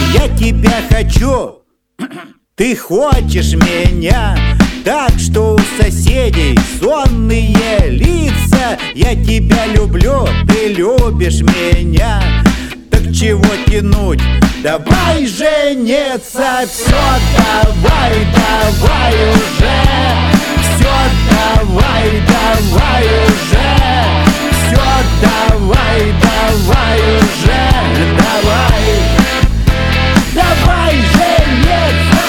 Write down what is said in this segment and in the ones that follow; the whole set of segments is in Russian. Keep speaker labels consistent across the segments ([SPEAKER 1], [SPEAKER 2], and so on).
[SPEAKER 1] Я тебя хочу, ты хочешь меня, так что у соседей сонные лица. Я тебя люблю, ты любишь меня, так чего тянуть? Давай жениться. Все, давай, давай уже. Все, давай, давай уже. Все, давай, давай уже. Давай, давай жениться.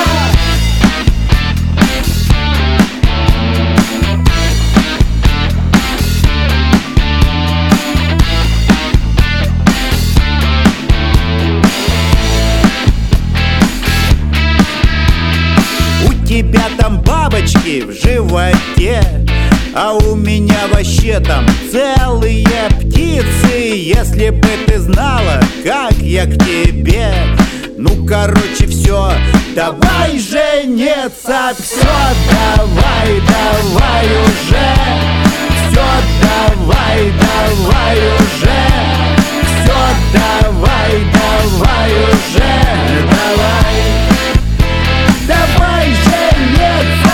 [SPEAKER 1] У тебя там бабочки в животе, а у меня вообще там целые птицы. Если бы ты знала, как я к тебе. Ну, короче, все, давай жениться. Все, давай, давай уже. Все, давай, давай уже. Все, давай, давай уже. Давай, давай жениться.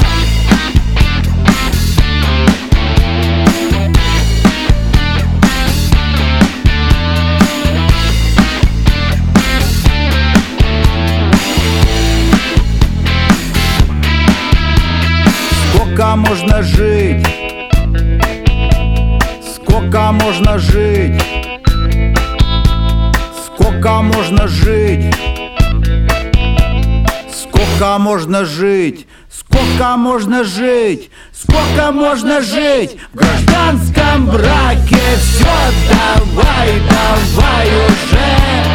[SPEAKER 1] Сколько можно жить? Сколько можно жить? Сколько можно жить? Сколько можно жить? Сколько можно жить? Сколько можно жить в гражданском браке? Все, давай, давай уже.